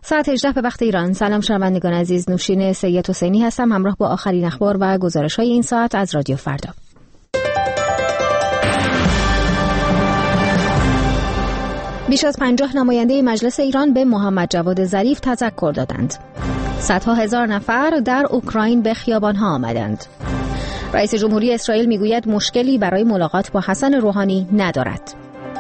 ساعت 18 به وقت ایران. سلام شنوندگان عزیز، نوشین سید حسینی هستم همراه با آخرین اخبار و گزارش‌های این ساعت از رادیو فردا. بیش از 50 نماینده مجلس ایران به محمد جواد ظریف تذکر دادند. صدها هزار نفر در اوکراین به خیابان‌ها آمدند. رئیس جمهوری اسرائیل میگوید مشکلی برای ملاقات با حسن روحانی ندارد.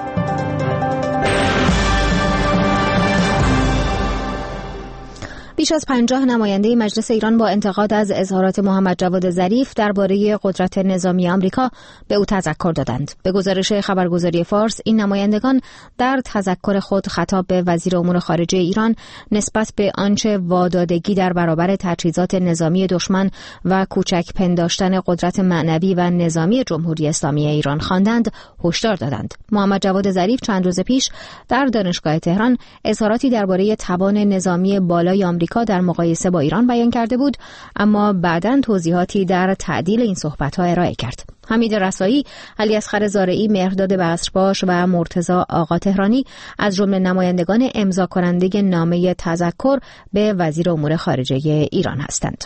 بیش از 50 نماینده مجلس ایران با انتقاد از اظهارات محمد جواد ظریف درباره قدرت نظامی آمریکا به او تذکر دادند. به گزارش خبرگزاری فارس، این نمایندگان در تذکر خود خطاب به وزیر امور خارجه ایران نسبت به آنچه وادادگی در برابر تجهیزات نظامی دشمن و کوچک پنداشتن قدرت معنوی و نظامی جمهوری اسلامی ایران خواندند، هشدار دادند. محمد جواد ظریف چند روز پیش در دانشگاه تهران اظهاراتی درباره توان نظامی بالای آمریکا در مقایسه با ایران بیان کرده بود، اما بعداً توضیحاتی در تعدیل این صحبت‌ها ارائه کرد. حمید رسایی، علیاصغر زارعی، مهرداد بصرباش و مرتضی آقا تهرانی از جمله نمایندگان امضا کننده نامه تذکر به وزیر امور خارجه ایران هستند.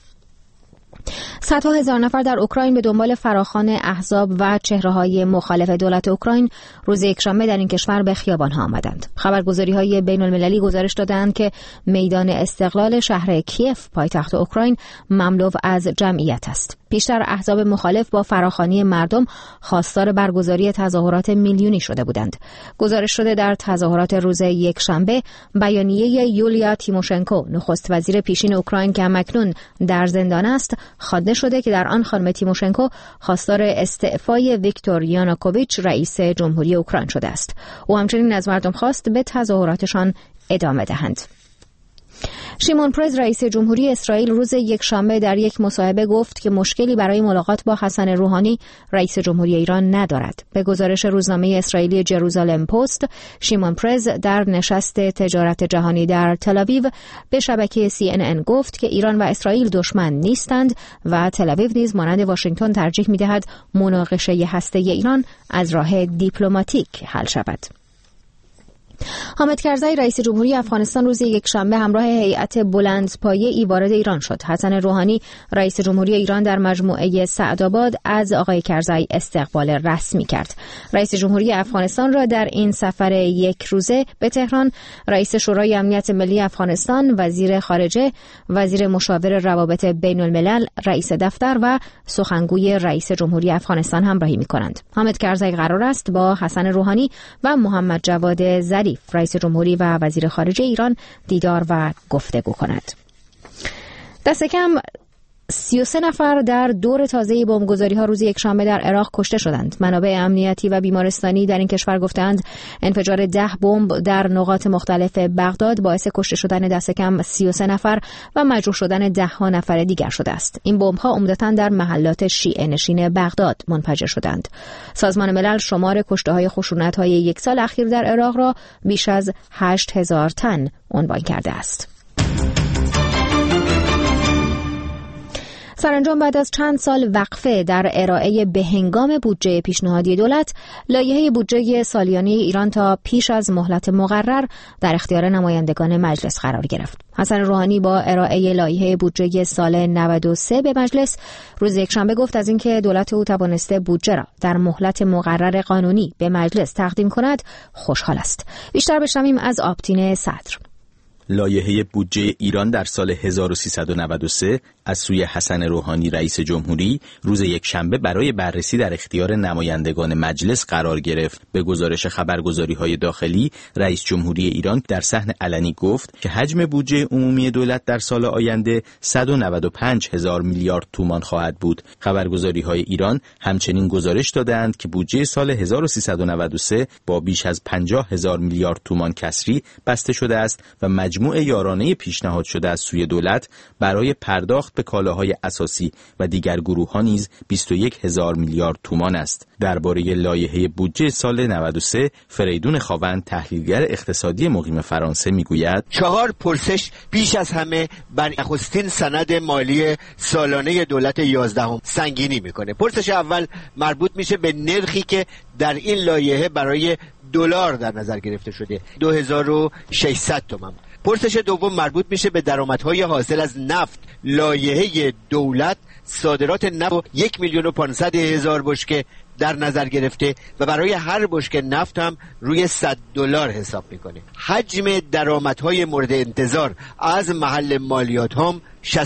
صدها هزار نفر در اوکراین به دنبال فراخوان احزاب و چهره‌های مخالف دولت اوکراین روز یکشنبه در این کشور به خیابان‌ها آمدند. خبرگزاری‌های بین‌المللی گزارش دادند که میدان استقلال شهر کیف پایتخت اوکراین مملو از جمعیت است. پیشتر احزاب مخالف با فراخوانی مردم خواستار برگزاری تظاهرات میلیونی شده بودند. گزارش شده در تظاهرات روز یکشنبه بیانیه یولیا تیموشنکو، نخست وزیر پیشین اوکراین که همکنون در زندان است، خوانده شده که در آن خانم تیموشنکو خواستار استعفای ویکتور یانوکوویچ رئیس جمهوری اوکراین شده است. او همچنین از مردم خواست به تظاهراتشان ادامه دهند. شیمون پرز، رئیس جمهوری اسرائیل، روز یکشنبه در یک مصاحبه گفت که مشکلی برای ملاقات با حسن روحانی، رئیس جمهوری ایران، ندارد. به گزارش روزنامه اسرائیلی جروزالم پست، شیمون پرز در نشست تجارت جهانی در تل‌آویو به شبکه CNN گفت که ایران و اسرائیل دشمن نیستند و تل‌آویو نیز مانند واشنگتن ترجیح می‌دهد مناقشه هسته‌ای ایران از راه دیپلماتیک حل شود. حامد کرزی، رئیس جمهوری افغانستان، روز یکشنبه همراه هیئت بلندپایه‌ای وارد ایران شد. حسن روحانی، رئیس جمهوری ایران، در مجموعه سعدآباد از آقای کرزی استقبال رسمی کرد. رئیس جمهوری افغانستان را در این سفر یک روزه به تهران رئیس شورای امنیت ملی افغانستان، وزیر خارجه، وزیر مشاور روابط بین الملل، رئیس دفتر و سخنگوی رئیس جمهوری افغانستان همراهی می‌کنند. حامد کرزی قرار است با حسن روحانی و محمد جواد ظریف، رئیس جمهوری و وزیر خارجه ایران، دیدار و گفتگو کند. دست کم 33 نفر در دور تازه بمبگذاری‌ها روز یکشنبه در عراق کشته شدند. منابع امنیتی و بیمارستانی در این کشور گفتند انفجار 10 بمب در نقاط مختلف بغداد باعث کشته شدن دست کم 33 نفر و مجروح شدن 10 نفر دیگر شده است. این بمب‌ها عمدتاً در محلات شیعه نشین بغداد منفجر شدند. سازمان ملل شمار کشته‌های خشونت‌های یک سال اخیر در عراق را بیش از 8000 تن عنوان کرده است. سرانجام بعد از چند سال وقفه در ارائه بهنگام بودجه پیشنهادی دولت، لایحه بودجه سالیانه ایران تا پیش از مهلت مقرر در اختیار نمایندگان مجلس قرار گرفت. حسن روحانی با ارائه لایحه بودجه سال 93 به مجلس روز یکشنبه گفت از اینکه دولت او توانسته بودجه را در مهلت مقرر قانونی به مجلس تقدیم کند خوشحال است. بیشتر بشنویم از آبتین صدر. لایحه بودجه ایران در سال 1393 از سوی حسن روحانی رئیس جمهوری روز یکشنبه برای بررسی در اختیار نمایندگان مجلس قرار گرفت. به گزارش خبرگزاری‌های داخلی، رئیس جمهوری ایران در صحن علنی گفت که حجم بودجه عمومی دولت در سال آینده 195,000 میلیارد تومان خواهد بود. خبرگزاری‌های ایران همچنین گزارش دادند که بودجه سال 1393 با بیش از 50,000 میلیارد تومان کسری بسته شده است و مجموع یارانه پیشنهاد شده از سوی دولت برای پرداخت به کالاهای اساسی و دیگر گروه‌ها نیز 21,000 میلیارد تومان است. درباره لایحه بودجه سال 93 فریدون خاوند، تحلیلگر اقتصادی مقیم فرانسه، میگوید 4 پرسش بیش از همه بر نخستین سند مالی سالانه دولت 11 سنگینی میکنه. پرسش اول مربوط میشه به نرخی که در این لایحه برای دلار در نظر گرفته شده، 2600 تومان. پرسش دوم مربوط میشه به درآمدهای حاصل از نفت. لایحه دولت صادرات نفت 1,500,000 بشکه در نظر گرفته و برای هر بشکه نفت هم روی $100 حساب میکنه. حجم درآمدهای مورد انتظار از محل مالیات هم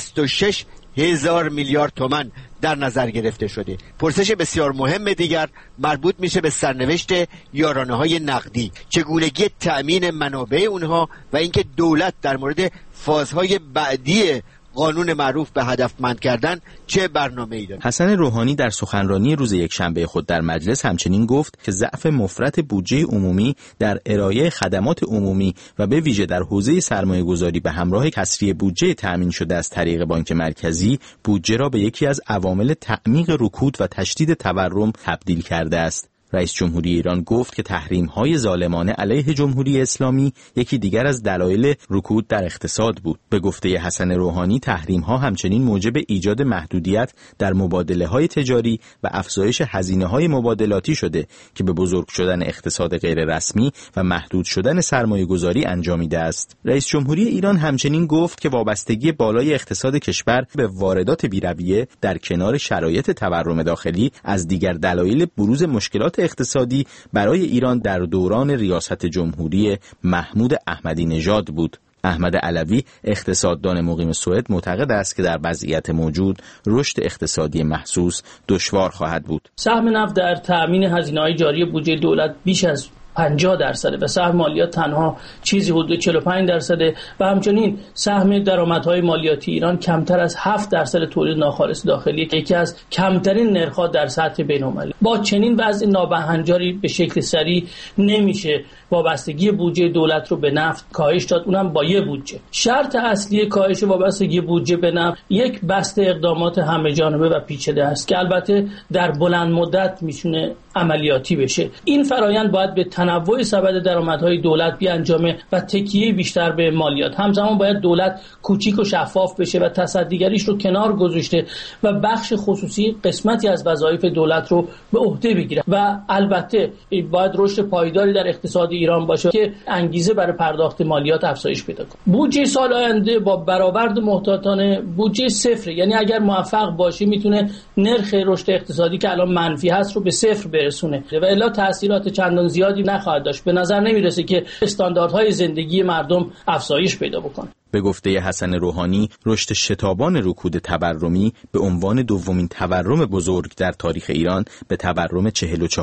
66,000 میلیارد تومان در نظر گرفته شده. پرسش بسیار مهم دیگر مربوط میشه به سرنوشت یارانه‌های نقدی، چگونگی تأمین منابع اونها و اینکه دولت در مورد فازهای بعدی قانون معروف به هدفمند کردن چه برنامه‌ای داره. حسن روحانی در سخنرانی روز یکشنبه خود در مجلس همچنین گفت که ضعف مفرط بودجه عمومی در ارائه خدمات عمومی و به ویژه در حوزه سرمایه‌گذاری به همراه کسری بودجه تأمین شده از طریق بانک مرکزی بودجه را به یکی از عوامل تعمیق رکود و تشدید تورم تبدیل کرده است. رئیس جمهوری ایران گفت که تحریم‌های ظالمانه علیه جمهوری اسلامی یکی دیگر از دلایل رکود در اقتصاد بود. به گفته حسن روحانی تحریم‌ها همچنین موجب ایجاد محدودیت در مبادله‌های تجاری و افزایش هزینه‌های مبادلاتی شده که به بزرگ شدن اقتصاد غیر رسمی و محدود شدن سرمایه‌گذاری انجامیده است. رئیس جمهوری ایران همچنین گفت که وابستگی بالای اقتصاد کشور به واردات بی‌رویه در کنار شرایط تورم داخلی از دیگر دلایل بروز مشکلات اقتصادی برای ایران در دوران ریاست جمهوری محمود احمدی نژاد بود. احمد علوی اقتصاددان مقیم سوئد معتقد است که در وضعیت موجود رشد اقتصادی محسوس دشوار خواهد بود. سهم نفت در تأمین هزینه‌های جاری بودجه دولت بیش از 50% و سهم مالیات تنها چیزی حدود 45% و همچنین سهم درآمدهای مالیاتی ایران کمتر از 7% تولید ناخالص داخلی که یکی از کمترین نرخ‌ها در سطح بین‌المللی. با چنین وضع نابهنجاری به شکل سریع نمیشه وابستگی بودجه دولت رو به نفت کاهش داد، اونم با یه بودجه. شرط اصلی کاهش وابستگی بودجه به نفت یک بسته اقدامات همه‌جانبه و پیچیده است که البته در بلند مدت میتونه عملیاتی بشه. این فرایند باید به تنوع سبد درآمدهای دولت بیانجامه و تکیه بیشتر به مالیات. همزمان باید دولت کوچیک و شفاف بشه و تصدیگریش رو کنار گذاشته و بخش خصوصی قسمتی از وظایف دولت رو به عهده بگیره و البته باید رشد پایداری در اقتصاد ایران باشه که انگیزه برای پرداخت مالیات افزایش پیدا کنه. بودجه سال آینده با برآورد محتاطانه بودجه صفر، یعنی اگر موفق باشه میتونه نرخ رشد اقتصادی که الان منفی هست رو به صفر برسونه و الا تاثیرات چندان زیادی نخواهد داشت. به نظر نمیرسه که استانداردهای زندگی مردم افزایش پیدا بکنه. به گفته حسن روحانی رشد شتابان رکود تورمی به عنوان دومین تورم بزرگ در تاریخ ایران به تورم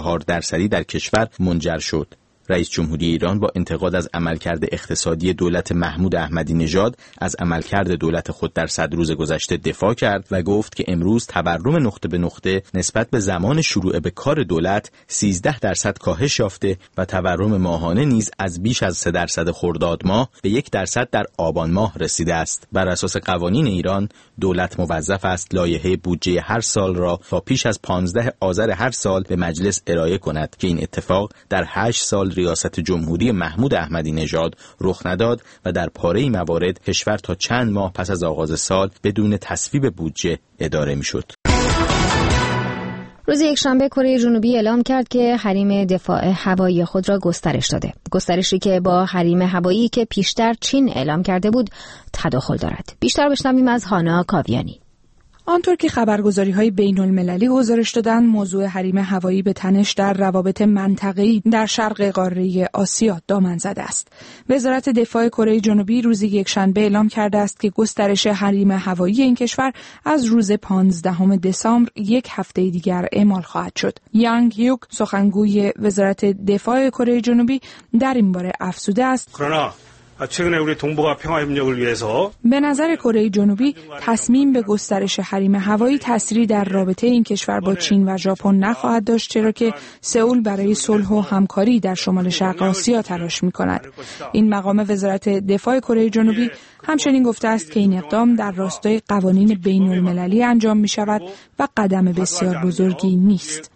44% در کشور منجر شد. رئیس جمهوری ایران با انتقاد از عملکرد اقتصادی دولت محمود احمدی نژاد از عملکرد دولت خود در 100 روز گذشته دفاع کرد و گفت که امروز تورم نقطه به نقطه نسبت به زمان شروع به کار دولت 13% کاهش یافته و تورم ماهانه نیز از بیش از 3% خرداد ماه به 1% در آبان ماه رسیده است. بر اساس قوانین ایران دولت موظف است لایحه بودجه هر سال را تا پیش از 15 آذر هر سال به مجلس ارائه کند که این اتفاق در 8 سال ریاست جمهوری محمود احمدی نژاد رخ نداد و در پاره‌ای موارد کشور تا چند ماه پس از آغاز سال بدون تصویب بودجه اداره می‌شد. روز یکشنبه کره جنوبی اعلام کرد که حریم دفاع هوایی خود را گسترش داده. گسترشی که با حریم هوایی که پیشتر چین اعلام کرده بود تداخل دارد. بیشتر بشنویم از هانا کاویانی. آنطور که خبرگزاری‌های بین‌المللی گزارش دادند، موضوع حریم هوایی به تنش در روابط منطقه‌ای در شرق قاره آسیا دامن زده است. وزارت دفاع کره جنوبی روز یکشنبه اعلام کرده است که گسترش حریم هوایی این کشور از روز 15 دسامبر یک هفته دیگر اعمال خواهد شد. یانگ یوک سخنگوی وزارت دفاع کره جنوبی در این باره افزوده است: به نظر کره جنوبی تصمیم به گسترش حریم هوایی تأثیری در رابطه این کشور با چین و ژاپن نخواهد داشت، چرا که سئول برای صلح و همکاری در شمال شرق آسیا تلاش می‌کند. این مقام وزارت دفاع کره جنوبی همچنین گفته است که این اقدام در راستای قوانین بین‌المللی انجام می‌شود و قدم بسیار بزرگی نیست.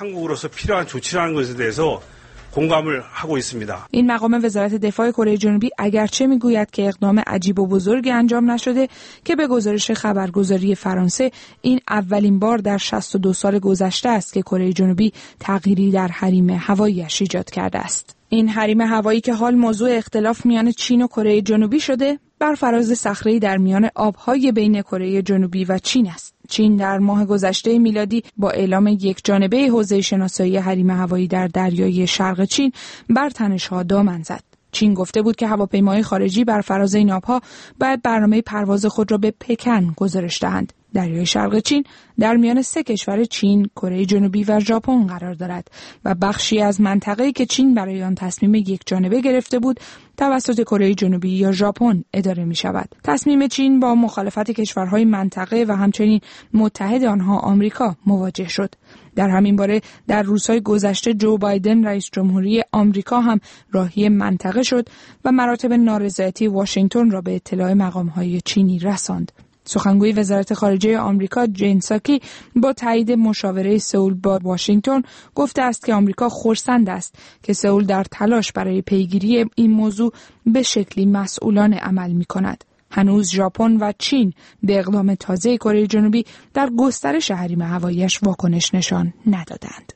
این مقام وزارت دفاع کره جنوبی اگرچه میگوید که اقدام عجیب و بزرگی انجام نشده که به گزارش خبرگزاری فرانسه این اولین بار در 62 سال گذشته است که کره جنوبی تغییری در حریم هوایی‌اش ایجاد کرده است. این حریم هوایی که حال موضوع اختلاف میان چین و کره جنوبی شده، بر فراز صخره‌ای در میان آبهای بین کره جنوبی و چین است. چین در ماه گذشته میلادی با اعلام یک جانبه حوزه شناسایی حریم هوایی در دریای شرق چین بر تنش‌ها دامن زد. چین گفته بود که هواپیماهای خارجی بر فراز این آبها باید برنامه پرواز خود را به پکن گزارش دهند. دریای شرق چین در میان 3 کشور چین، کره جنوبی و ژاپن قرار دارد و بخشی از منطقه‌ای که چین برای آن تصمیم یک جانبه گرفته بود توسط کره جنوبی یا ژاپن اداره می شود. تصمیم چین با مخالفت کشورهای منطقه و همچنین متحد آنها آمریکا مواجه شد. در همین باره در روزهای گذشته جو بایدن رئیس جمهوری آمریکا هم راهی منطقه شد و مراتب نارضایتی واشنگتن را به اطلاع مقام‌های چینی رساند. سخنگوی وزارت خارجه آمریکا جین ساکی با تایید مشاوره سئول با واشنگتن گفته است که آمریکا خرسند است که سئول در تلاش برای پیگیری این موضوع به شکلی مسئولانه عمل می‌کند. هنوز ژاپن و چین به اقدام تازه کره جنوبی در گسترش حریم هوایی‌اش واکنش نشان ندادند.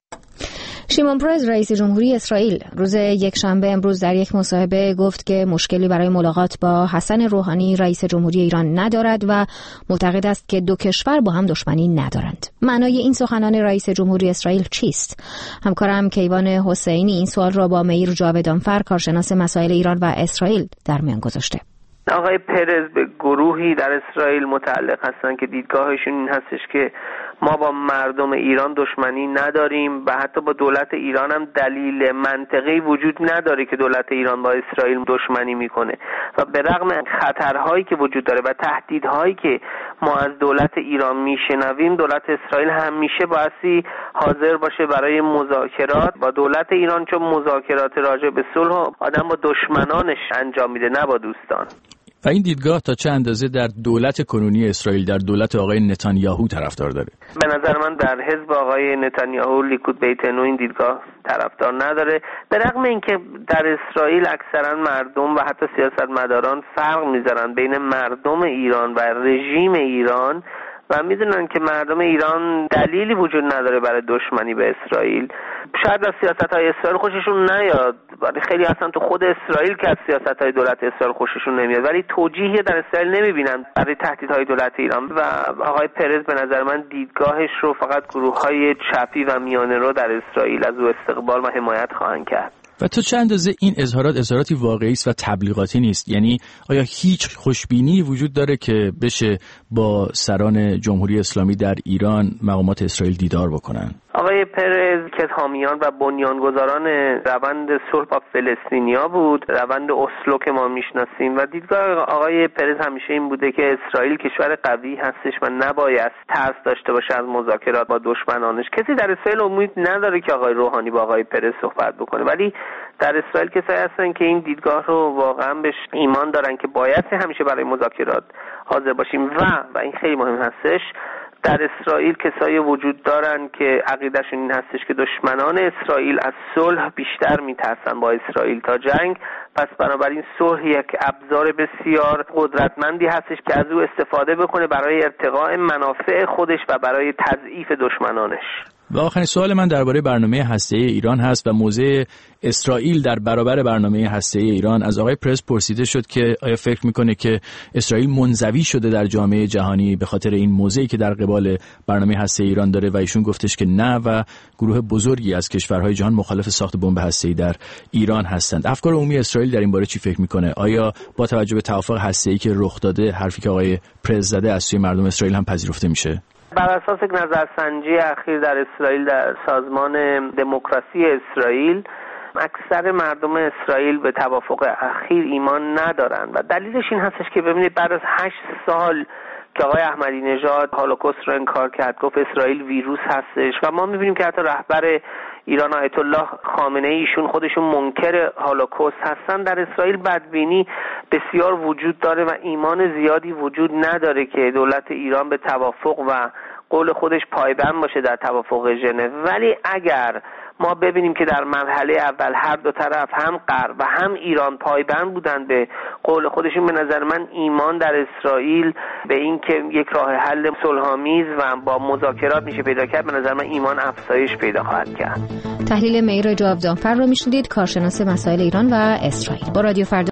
شیمون پرز رئیس جمهوری اسرائیل روز یکشنبه امروز در یک مصاحبه گفت که مشکلی برای ملاقات با حسن روحانی رئیس جمهوری ایران ندارد و معتقد است که 2 کشور با هم دشمنی ندارند. معنای این سخنان رئیس جمهوری اسرائیل چیست؟ همکارم کیوان حسینی این سوال را با میر جاودانفر کارشناس مسائل ایران و اسرائیل در میان گذاشته. آقای پرز به گروهی در اسرائیل متعلق هستند که دیدگاهشون این هستش که ما با مردم ایران دشمنی نداریم و حتی با دولت ایران هم دلیل منطقی وجود نداره که دولت ایران با اسرائیل دشمنی میکنه و به رغم خطرهایی که وجود داره و تهدیدهایی که ما از دولت ایران میشنویم، دولت اسرائیل همیشه بایستی حاضر باشه برای مذاکرات با دولت ایران، چون مذاکرات راجع به صلح آدم با دشمنانش انجام میده نه با دوستان. و این دیدگاه تا چه اندازه در دولت کنونی اسرائیل، در دولت آقای نتانیاهو طرفدار داره؟ به نظر من در حزب آقای نتانیاهو لیکود بیتنو این دیدگاه طرفدار نداره، به رغم اینکه در اسرائیل اکثرا مردم و حتی سیاستمداران فرق میذارن بین مردم ایران و رژیم ایران و میدونن که مردم ایران دلیلی وجود نداره برای دشمنی به اسرائیل. شاید از سیاست‌های اسرائیل خوششون نیاد، ولی خیلی اصلا تو خود اسرائیل که از سیاست‌های دولت اسرائیل خوششون نمیاد، ولی توجیهی در اسرائیل نمیبینن برای تهدیدهای دولت ایران. و آقای پرز به نظر من دیدگاهش رو فقط گروه‌های چپی و میانه رو در اسرائیل از او استقبال و حمایت خواهند کرد. و تا چه اندازه این اظهاراتی واقعی است و تبلیغاتی نیست؟ یعنی آیا هیچ خوشبینی وجود داره که بشه با سران جمهوری اسلامی در ایران مقامات اسرائیل دیدار بکنن؟ آقای پرز که حامیان و بنیانگذاران روند صلح با فلسطینیا بود، روند اسلو که ما میشناسیم، و دیدگاه آقای پرز همیشه این بوده که اسرائیل کشور قوی هستش و نباید ترس داشته باشه از مذاکرات با دشمنانش. کسی در اسرائیل امید نداره که آقای روحانی با آقای پرز صحبت بکنه، ولی در اسرائیل کسایی هستن که این دیدگاه رو واقعا بهش ایمان دارن که باید همیشه برای مذاکرات حاضر باشیم و این خیلی مهم هستش. در اسرائیل کسایی وجود دارن که عقیدهشون این هستش که دشمنان اسرائیل از صلح بیشتر میترسن با اسرائیل تا جنگ، پس بنابراین صلح یک ابزار بسیار قدرتمندی هستش که از او استفاده بکنه برای ارتقاء منافع خودش و برای تضعیف دشمنانش. و آخرین سوال من درباره برنامه هسته‌ای ایران هست و موضع اسرائیل در برابر برنامه هسته‌ای ایران. از آقای پرز پرسیده شد که آیا فکر میکنه که اسرائیل منزوی شده در جامعه جهانی به خاطر این موضعی که در قبال برنامه هسته‌ای ایران داره، و ایشون گفتش که نه و گروه بزرگی از کشورهای جهان مخالف ساخت بمب هسته‌ای در ایران هستند. افکار عمومی اسرائیل در این باره چی فکر میکنه؟ آیا با توجه به توافق هسته‌ای که رخ داده حرفی که آقای پرز زده از سوی مردم اسرائیل هم پذیرفته میشه؟ بر اساس نظرسنجی اخیر در اسرائیل در سازمان دموکراسی اسرائیل، اکثر مردم اسرائیل به توافق اخیر ایمان ندارند و دلیلش این هستش که ببینید بعد از 8 سال که آقای احمدی نژاد هولوکاست رو انکار کرد، گفت اسرائیل ویروس هستش و ما می‌بینیم که حتی رهبر ایران آیت الله خامنه ای ایشون خودشون منکر هولوکاست هستن. در اسرائیل بدبینی بسیار وجود داره و ایمان زیادی وجود نداره که دولت ایران به توافق و قول خودش پایبند باشه در توافق ژنو. ولی اگر ما ببینیم که در مرحله اول هر دو طرف هم غرب و هم ایران پایبند بودن به قول خودشون. به نظر من ایمان در اسرائیل به این که یک راه حل صلح‌آمیز و با مذاکرات میشه پیدا کرد، به نظر من ایمان افزایش پیدا خواهد کرد. تحلیل مهیر جاودانفر رو میشنیدید، کارشناس مسائل ایران و اسرائیل. با رادیو فردا